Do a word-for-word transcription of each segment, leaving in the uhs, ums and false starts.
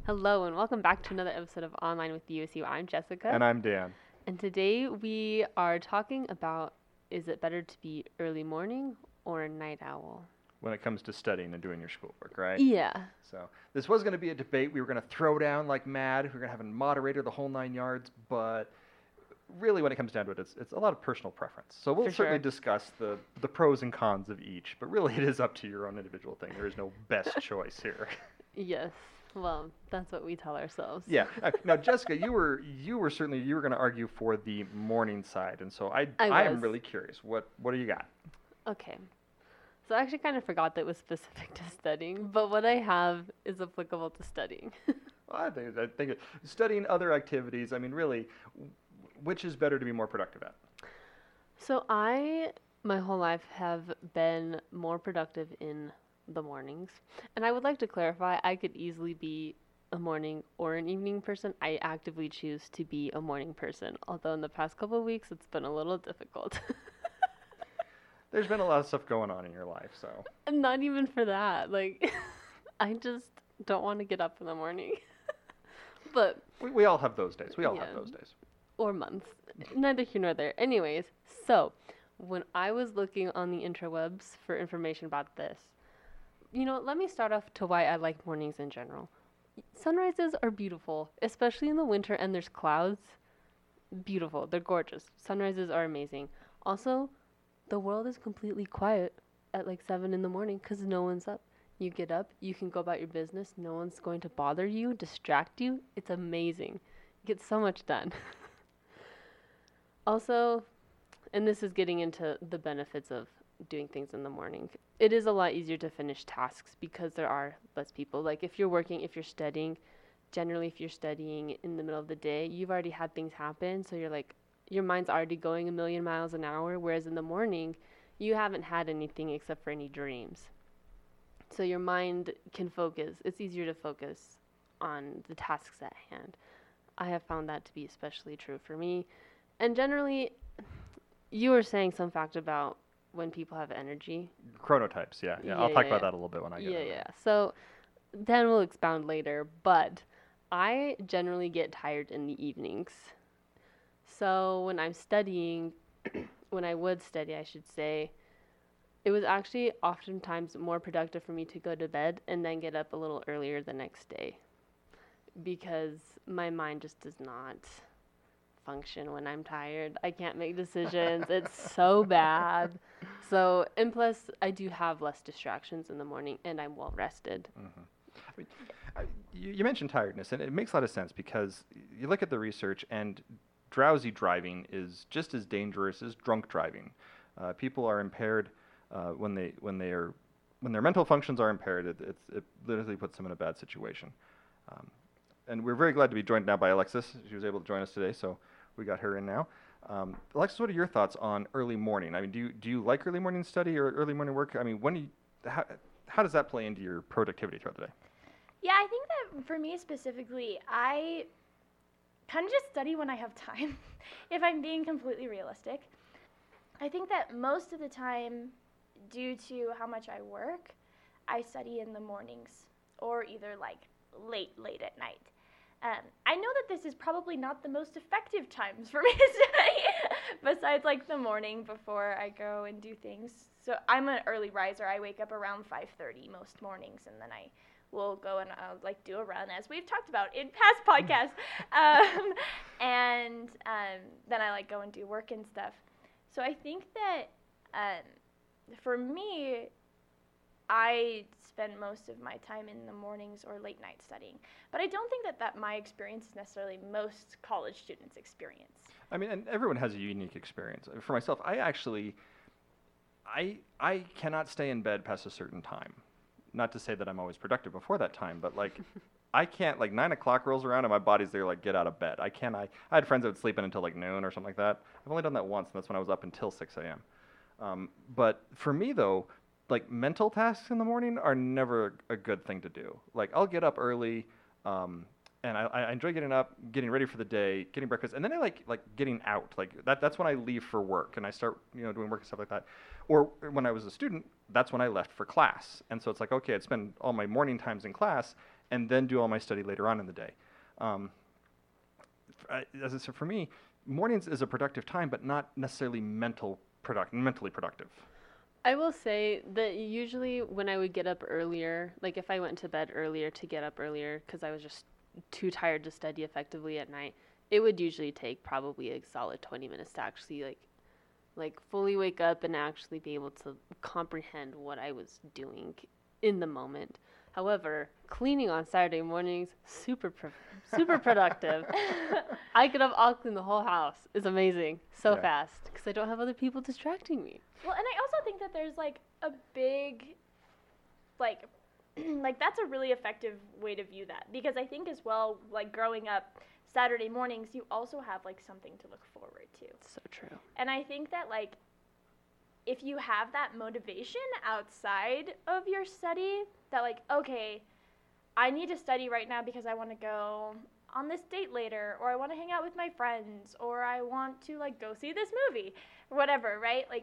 Hello and welcome back to another episode of Online with U S U. I'm Jessica. And I'm Dan. And today we are talking about, is it better to be early morning or a night owl? When it comes to studying and doing your schoolwork, right? Yeah. So this was going to be a debate. We were going to throw down like mad. We were going to have a moderator, the whole nine yards. But really, when it comes down to it, it's, it's a lot of personal preference. So we'll For certainly sure. discuss the, the pros and cons of each. But really, it is up to your own individual thing. There is no best choice here. Yes. Well, that's what we tell ourselves. Yeah. Uh, now, Jessica, you were you were certainly you were going to argue for the morning side, and so I I I am was. really curious. What what do you got? Okay. So I actually kind of forgot that it was specific to studying, but what I have is applicable to studying. Well, I think I think it, studying other activities. I mean, really, w- which is better to be more productive at? So I, my whole life, have been more productive in the mornings. And I would like to clarify, I could easily be a morning or an evening person. I actively choose to be a morning person, although in the past couple of weeks it's been a little difficult. There's been a lot of stuff going on in your life, so And not even for that. Like, I just don't want to get up in the morning. But, we, we all have those days. We all Yeah. have those days. or months. Neither here nor there. Anyways, so when I was looking on the interwebs for information about this, you know, let me start off to why I like mornings in general. Sunrises are beautiful, especially in the winter and there's clouds. Beautiful. They're gorgeous. Sunrises are amazing. Also, the world is completely quiet at like seven in the morning because no one's up. You get up, you can go about your business. No one's going to bother you, distract you. It's amazing. You get so much done. Also, and this is getting into the benefits of doing things in the morning. It is a lot easier to finish tasks because there are less people. Like if you're working, if you're studying, generally if you're studying in the middle of the day, you've already had things happen, so you're like your mind's already going a million miles an hour, whereas in the morning, you haven't had anything except for any dreams. So your mind can focus. It's easier to focus on the tasks at hand. I have found that to be especially true for me. And generally, you were saying some fact about when people have energy. Chronotypes, yeah, yeah. I'll Yeah, talk yeah, about yeah. that a little bit when I get Yeah, into yeah. it. So then we'll expound later, but I generally get tired in the evenings. So when I'm studying, when I would study, I should say, it was actually oftentimes more productive for me to go to bed and then get up a little earlier the next day because my mind just does not function when I'm tired. I can't make decisions. It's so bad. So, and plus, I do have less distractions in the morning and I'm well rested. I mean, I, you, you mentioned tiredness, and it makes a lot of sense because you look at the research, and drowsy driving is just as dangerous as drunk driving. Uh, people are impaired uh, when they when they are when their mental functions are impaired. It, it's, it literally puts them in a bad situation. Um, and we're very glad to be joined now by Alexis. She was able to join us today, so we got her in now. Um, Alexis, what are your thoughts on early morning? I mean, do you do you like early morning study or early morning work? I mean, when do you, how, how does that play into your productivity throughout the day? Yeah, I think that for me specifically, I kind of just study when I have time, if I'm being completely realistic. I think that most of the time, due to how much I work, I study in the mornings or either like late, late at night. Um, I know that this is probably not the most effective times for me to study, besides like the morning before I go and do things. So I'm an early riser. I wake up around five thirty most mornings, and then I will go and I'll like do a run, as we've talked about in past podcasts. um, and um, then I like go and do work and stuff. So I think that um, for me, I spend most of my time in the mornings or late night studying. But I don't think that, that my experience is necessarily most college students' experience. I mean, and everyone has a unique experience. Uh, For myself, I actually, I I cannot stay in bed past a certain time. Not to say that I'm always productive before that time, but like, I can't, like nine o'clock rolls around and my body's there like, get out of bed. I can't, I, I had friends that would sleep in until like noon or something like that. I've only done that once, and that's when I was up until six a.m. Um, but for me though, like mental tasks in the morning are never a good thing to do. Like I'll get up early, um, and I, I enjoy getting up, getting ready for the day, getting breakfast, and then I like like getting out. Like that that's when I leave for work and I start you know doing work and stuff like that. Or when I was a student, that's when I left for class. And so it's like, okay, I'd spend all my morning times in class, and then do all my study later on in the day. Um, f- I- as I said, for me, mornings is a productive time, but not necessarily mental product, mentally productive. I will say that usually when I would get up earlier, like if I went to bed earlier to get up earlier because I was just too tired to study effectively at night, it would usually take probably a solid twenty minutes to actually like like fully wake up and actually be able to comprehend what I was doing in the moment. However, cleaning on Saturday mornings, super pro- super productive. I could have all cleaned the whole house. It's amazing. So Yeah. fast because I don't have other people distracting me. Well, and I also think that there's like a big, like, like that's a really effective way to view that, because I think as well, like growing up, Saturday mornings you also have like something to look forward to, So true. and I think that like if you have that motivation outside of your study, that like okay, I need to study right now because I want to go on this date later, or I want to hang out with my friends, or I want to like go see this movie, or whatever, right? Like,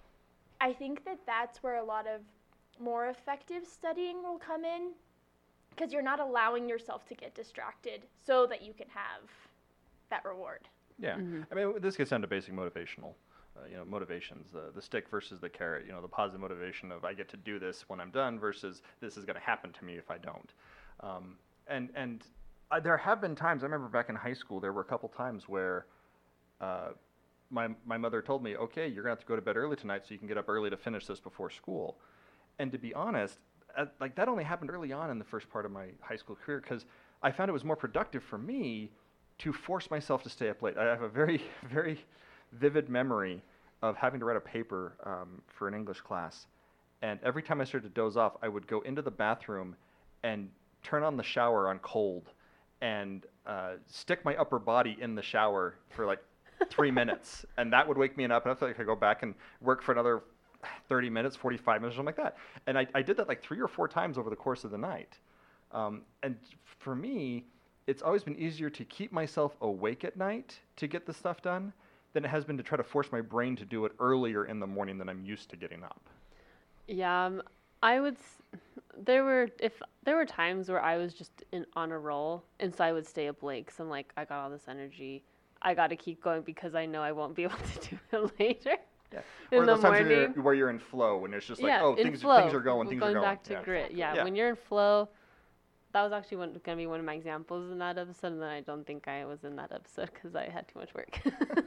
I think that that's where a lot of more effective studying will come in, because you're not allowing yourself to get distracted so that you can have that reward. Yeah, Mhm. I mean, this gets down to basic motivational, uh, you know, motivations, the the stick versus the carrot. You know, the positive motivation of I get to do this when I'm done versus this is going to happen to me if I don't. Um, and and uh, there have been times. I remember back in high school, there were a couple times where uh, my my mother told me, okay, you're going to have to go to bed early tonight so you can get up early to finish this before school. And to be honest, uh, like that only happened early on in the first part of my high school career, because I found it was more productive for me to force myself to stay up late. I have a very, very vivid memory of having to write a paper um, for an English class. And every time I started to doze off, I would go into the bathroom and turn on the shower on cold and uh, stick my upper body in the shower for like three minutes. And that would wake me up, and I felt like I could go back and work for another thirty minutes, forty-five minutes, something like that. And I, I did that like three or four times over the course of the night. Um, and for me, it's always been easier to keep myself awake at night to get the stuff done than it has been to try to force my brain to do it earlier in the morning than I'm used to getting up. Yeah, um, I would. S- there were if there were times where I was just in on a roll, and so I would stay up late. Cause I'm like, I got all this energy, I got to keep going because I know I won't be able to do it later. Yeah. In or the those times where morning. you're, where you're in flow and it's just like, yeah, oh, in things, flow. things are going, things going are going. back to yeah. grit. Yeah, Yeah. when you're in flow, that was actually one, gonna be one of my examples in that episode, and then I don't think I was in that episode because I had too much work.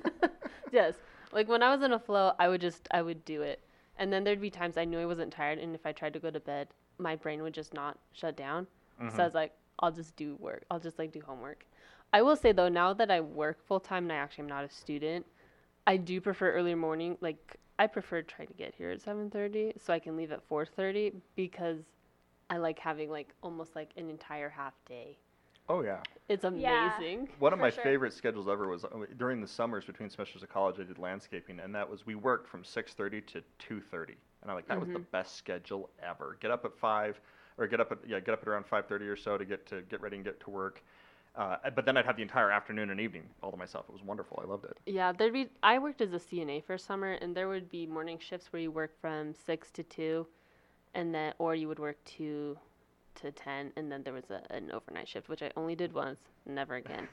Yes, like when I was in a flow, I would just I would do it, and then there'd be times I knew I wasn't tired, and if I tried to go to bed, my brain would just not shut down. Mhm. So I was like, I'll just do work. I'll just like do homework. I will say though, now that I work full time and I actually am not a student, I do prefer early morning. Like I prefer trying to get here at seven thirty so I can leave at four thirty because I like having like almost like an entire half day. Oh, yeah. It's Yeah. amazing. One of For my sure. favorite schedules ever was uh, during the summers between semesters of college. I did landscaping, and that was we worked from six thirty to two thirty, and I'm like, that was the Mhm. best schedule ever. Get up at five, or get up at yeah, get up at around five thirty or so to get to get ready and get to work. Uh, but then I'd have the entire afternoon and evening all to myself. It was wonderful. I loved it. Yeah, there'd be. I worked as a C N A for summer, and there would be morning shifts where you work from six to two, and then or you would work two to ten, and then there was a, an overnight shift, which I only did once, never again.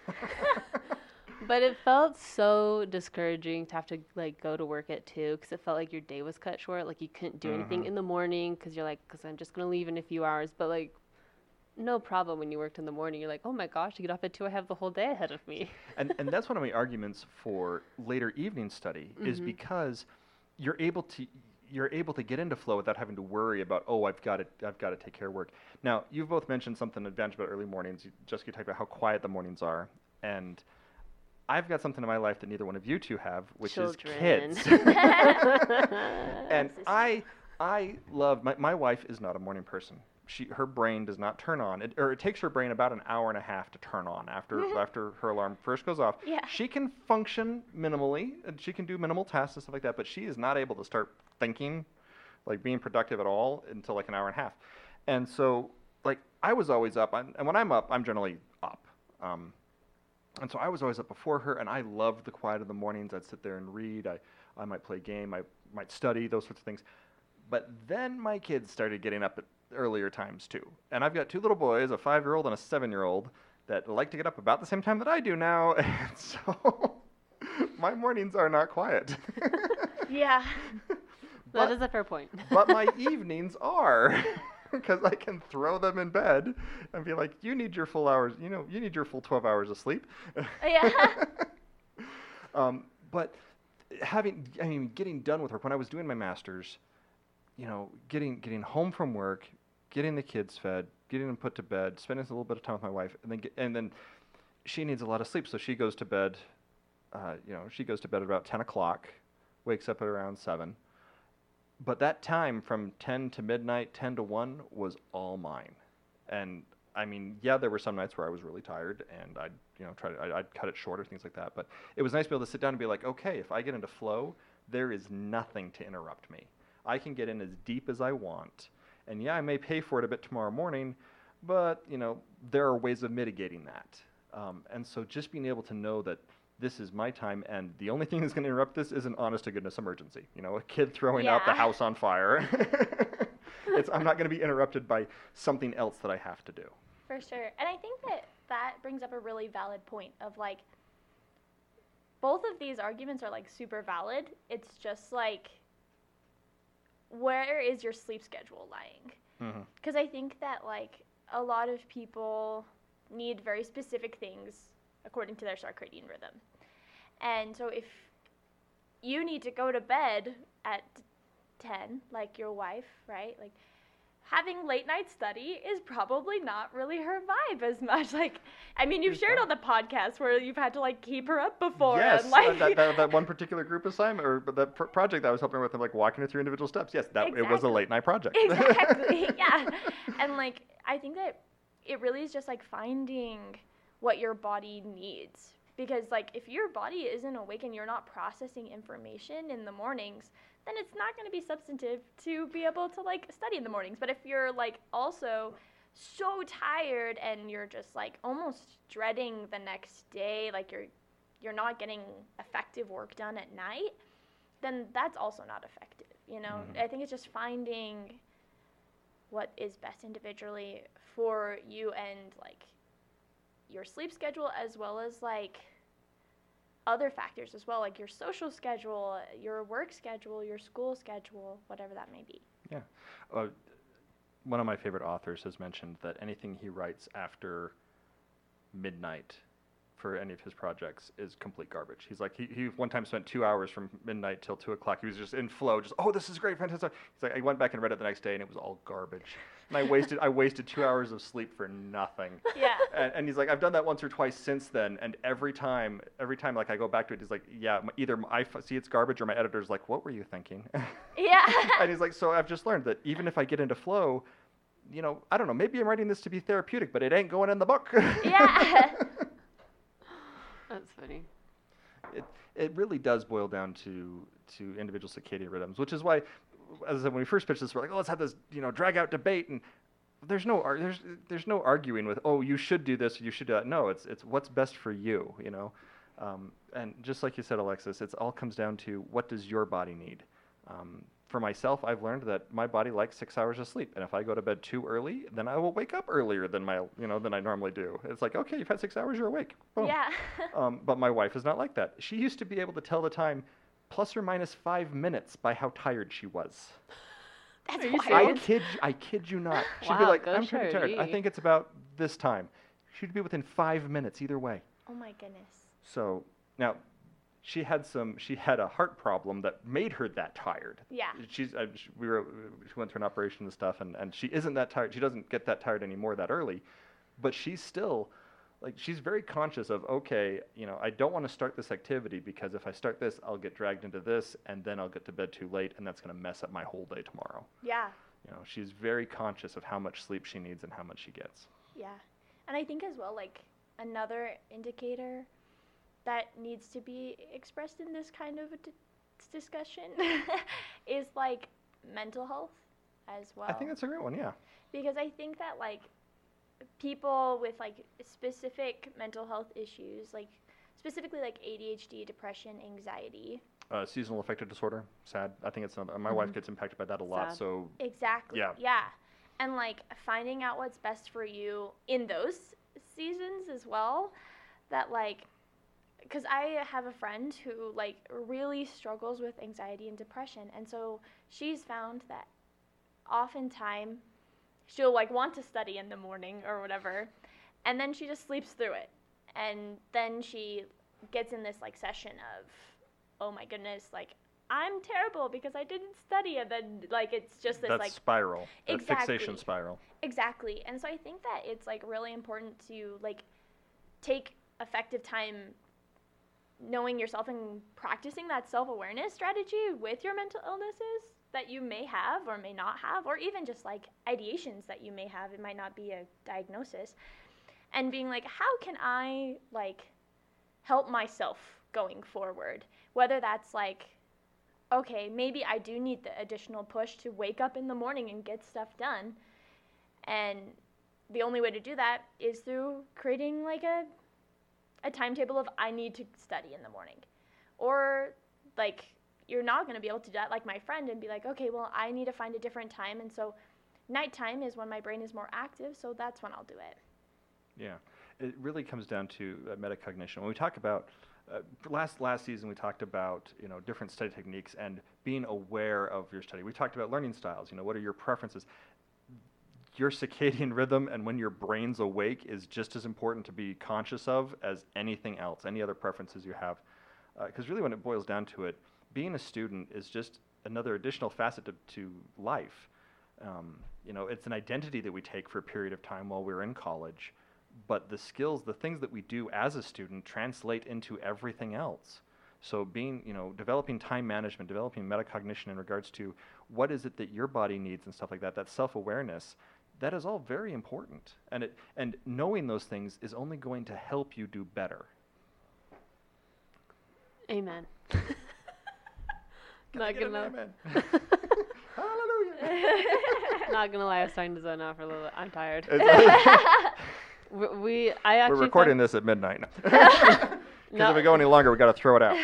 But it felt so discouraging to have to like go to work at two because it felt like your day was cut short. Like you couldn't do anything Mhm. in the morning because you're like, because I'm just gonna leave in a few hours. But like, no problem when you worked in the morning. You're like, oh my gosh, to get off at two, I have the whole day ahead of me. and and that's one of my arguments for later evening study is Mhm. because you're able to you're able to get into flow without having to worry about, oh, I've got to I've got to take care of work. Now, you've both mentioned something advantage about early mornings. You- Jessica talked about how quiet the mornings are, and I've got something in my life that neither one of you two have, which Children. is kids. And This is- I I love my my wife is not a morning person. She her brain does not turn on, it, or it takes her brain about an hour and a half to turn on after after her alarm first goes off. Yeah. She can function minimally, and she can do minimal tasks and stuff like that, but she is not able to start thinking, like being productive at all until like an hour and a half. And so, like I was always up, I'm, and when I'm up, I'm generally up. Um, and so I was always up before her, and I loved the quiet of the mornings. I'd sit there and read. I I might play a game. I might study, those sorts of things. But then my kids started getting up at earlier times too. And I've got two little boys, a five-year-old and a seven-year-old, that like to get up about the same time that I do now. And so my mornings are not quiet. Yeah. That is a fair point. But my evenings are, because I can throw them in bed and be like, you need your full hours, you know, you need your full twelve hours of sleep. Yeah. um, but having, I mean, getting done with work, when I was doing my master's, you know, getting getting home from work, getting the kids fed, getting them put to bed, spending a little bit of time with my wife, and then get, and then she needs a lot of sleep, so she goes to bed, uh, you know, she goes to bed at about ten o'clock, wakes up at around seven. But that time from ten to midnight, ten to one was all mine. And I mean, yeah, there were some nights where I was really tired and I'd, you know, try to, I'd, I'd cut it short or things like that. But it was nice to be able to sit down and be like, okay, if I get into flow, there is nothing to interrupt me. I can get in as deep as I want. And yeah, I may pay for it a bit tomorrow morning, but, you know, there are ways of mitigating that. Um, and so just being able to know that this is my time, and the only thing that's going to interrupt this is an honest-to-goodness emergency. You know, a kid throwing out the Yeah. house on fire. It's, I'm not going to be interrupted by something else that I have to do. For sure. And I think that that brings up a really valid point of like, both of these arguments are like super valid. It's just like, where is your sleep schedule lying? Mm-hmm. Because I think that like a lot of people need very specific things according to their circadian rhythm. And so if you need to go to bed at ten, like your wife, right? Like having late night study is probably not really her vibe as much. Like, I mean, you've It's shared not. on the podcast where you've had to like keep her up before. Yes, and, like, uh, that, that, that one particular group assignment, or that pr- project that I was helping with, them, like walking her through individual steps. Yes, that it was a Exactly. late night project. Exactly, yeah. And like, I think that it really is just like finding what your body needs. Because like, if your body isn't awake and you're not processing information in the mornings, then it's not going to be substantive to be able to like study in the mornings. But if you're like also so tired and you're just like almost dreading the next day, like you're you're not getting effective work done at night, then that's also not effective. You know, Mhm. I think it's just finding what is best individually for you and like your sleep schedule, as well as like other factors as well, like your social schedule, your work schedule, your school schedule, whatever that may be. Yeah. Uh, one of my favorite authors has mentioned that anything he writes after midnight for any of his projects is complete garbage. He's like, he, he one time spent two hours from midnight till two o'clock. He was just in flow, just, oh, this is great, fantastic. He's like, I went back and read it the next day and it was all garbage. And I wasted, I wasted two hours of sleep for nothing. Yeah. And, and he's like, I've done that once or twice since then, and every time, every time, like I go back to it, he's like, yeah, m- either I f- see it's garbage or my editor's like, what were you thinking? Yeah. And he's like, so I've just learned that even if I get into flow, you know, I don't know, maybe I'm writing this to be therapeutic, but it ain't going in the book. Yeah. That's funny. It it really does boil down to to individual circadian rhythms, which is why, as I said, when we first pitched this, we're like, oh, let's have this, you know, drag out debate, and there's no ar- there's there's no arguing with, oh, you should do this or you should do that. No, it's it's what's best for you, you know. Um, and just like you said, Alexis, it all comes down to what does your body need. Um, for myself, I've learned that my body likes six hours of sleep, and if I go to bed too early, then I will wake up earlier than my you know than I normally do. It's like, okay, you've had six hours, you're awake. Boom. Yeah. Um, but my wife is not like that. She used to be able to tell the time plus or minus five minutes by how tired she was. That's Are you wild. I serious? kid, you, I kid you not. She'd be Wow, like, go I'm pretty tired. I Shirley. think it's about this time. She'd be within five minutes either way. Oh my goodness. So now, she had some. She had a heart problem that made her that tired. Yeah. She's. Uh, she, we were. She went through an operation and stuff, and, and she isn't that tired. She doesn't get that tired anymore that early, but she's still, like, she's very conscious of, okay, you know, I don't want to start this activity because if I start this, I'll get dragged into this, and then I'll get to bed too late, and that's going to mess up my whole day tomorrow. Yeah. You know, she's very conscious of how much sleep she needs and how much she gets. Yeah. And I think as well, like, another indicator that needs to be expressed in this kind of a d- discussion is, like, mental health as well. I think that's a great one, yeah. Because I think that, like, people with, like, specific mental health issues, like, specifically, like, A D H D, depression, anxiety. Uh, seasonal affective disorder, sad. I think it's another, my wife Mhm. gets impacted by that a lot, Sad. so Exactly. Yeah. Yeah. and like finding out what's best for you in those seasons as well. That like, because I have a friend who like really struggles with anxiety and depression, and so she's found that oftentimes she'll like want to study in the morning or whatever, and then she just sleeps through it, and then she gets in this like session of, oh my goodness, like I'm terrible because I didn't study, and then like it's just this That like spiral, that Exactly. fixation spiral. exactly. And so I think that it's like really important to like take effective time knowing yourself and practicing that self-awareness strategy with your mental illnesses that you may have or may not have, or even just like ideations that you may have. It might not be a diagnosis. And being like, how can I like help myself going forward? Whether that's like, okay, maybe I do need the additional push to wake up in the morning and get stuff done. And the only way to do that is through creating like a a timetable of I need to study in the morning. Or like you're not going to be able to do that like my friend and be like, okay, well, I need to find a different time, and so nighttime is when my brain is more active, so that's when I'll do it. Yeah, it really comes down to uh, metacognition. When we talk about uh, last last season, we talked about you know different study techniques and being aware of your study. We talked about learning styles. You know, what are your preferences? Your circadian rhythm and when your brain's awake is just as important to be conscious of as anything else, any other preferences you have. Because uh, really, when it boils down to it, being a student is just another additional facet to, to life. Um, you know, it's an identity that we take for a period of time while we're in college. But the skills, the things that we do as a student translate into everything else. So being, you know, developing time management, developing metacognition in regards to what is it that your body needs and stuff like that, that self-awareness, that is all very important. And it and knowing those things is only going to help you do better. Amen. Can I Not get an gonna amen? Hallelujah. not gonna lie, I was starting to zone out for a little bit. I'm tired. It's- we, we I actually We're recording found, this at midnight. Because No. if we go any longer, we got to throw it out.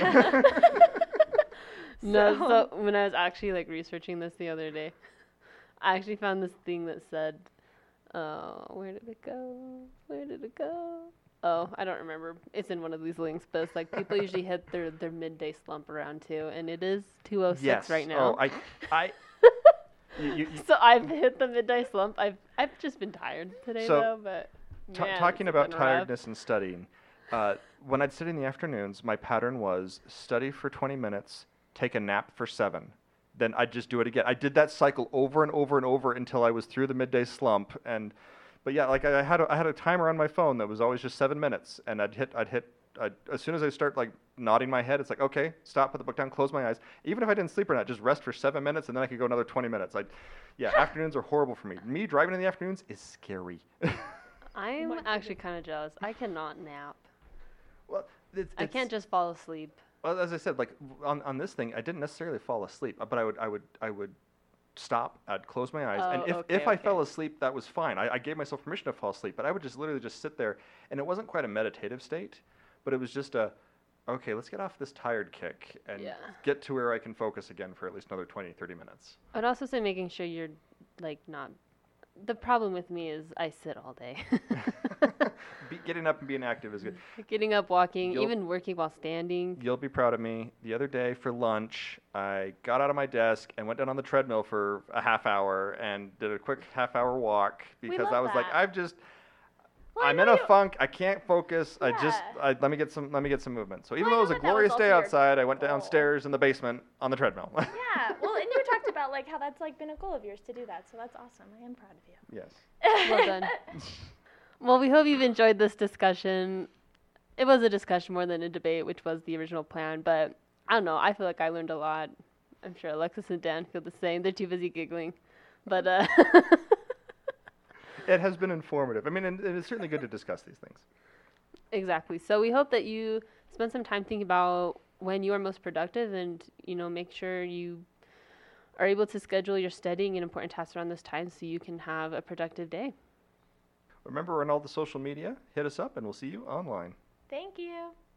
No, So- so when I was actually like researching this the other day, I actually found this thing that said, uh, where did it go? Where did it go? Oh, I don't remember. It's in one of these links, but it's like people usually hit their, their midday slump around two, and it is two oh six Yes. right now. Oh, I, I, you, you, you, So I've hit the midday slump. I've I've just been tired today So, though, but Ta- man, talking it's about been rough. tiredness and studying, uh, when I'd study in the afternoons, my pattern was study for twenty minutes, take a nap for seven. Then I'd just do it again. I did that cycle over and over and over until I was through the midday slump. And, but yeah, like I, I had a, I had a timer on my phone that was always just seven minutes, and I'd hit I'd hit I'd, as soon as I start like nodding my head, it's like okay, stop, put the book down, close my eyes. Even if I didn't sleep or not, just rest for seven minutes, and then I could go another twenty minutes. I, yeah, afternoons are horrible for me. Me driving in the afternoons is scary. I'm my actually kind of jealous. I cannot nap. Well, it's, I it's- can't just fall asleep. Well, as I said, like w- on, on this thing, I didn't necessarily fall asleep, uh, but I would I would I would stop. I'd close my eyes, and Oh, if, okay, if I okay. fell asleep, that was fine. I, I gave myself permission to fall asleep, but I would just literally just sit there, and it wasn't quite a meditative state, but it was just a, okay, let's get off this tired kick and Yeah. get to where I can focus again for at least another twenty, thirty minutes. I'd also say making sure you're like not. The problem with me is I sit all day. Be, getting up and being active is good. Getting up, walking, You'll- even working while standing. You'll be proud of me. The other day for lunch, I got out of my desk and went down on the treadmill for a half hour and did a quick half hour walk because love I was like, that. I've just, Well, I I'm know in a you- funk. I can't focus. I just, Yeah. I, let me get some, let me get some movement. So even Well, I though it was know a that that was glorious also day your outside, I went goal. downstairs in the basement on the treadmill. Yeah, well, and you talked about like how that's like been a goal of yours to do that, so that's awesome. I am proud of you. Yes. Well done. Well, we hope you've enjoyed this discussion. It was a discussion more than a debate, which was the original plan, but I don't know. I feel like I learned a lot. I'm sure Alexis and Dan feel the same. They're too busy giggling. But uh It has been informative. I mean, and it is certainly good to discuss these things. exactly. So we hope that you spend some time thinking about when you are most productive and, you know, make sure you are able to schedule your studying and important tasks around this time so you can have a productive day. Remember, we're on all the social media. Hit us up, and we'll see you online. Thank you.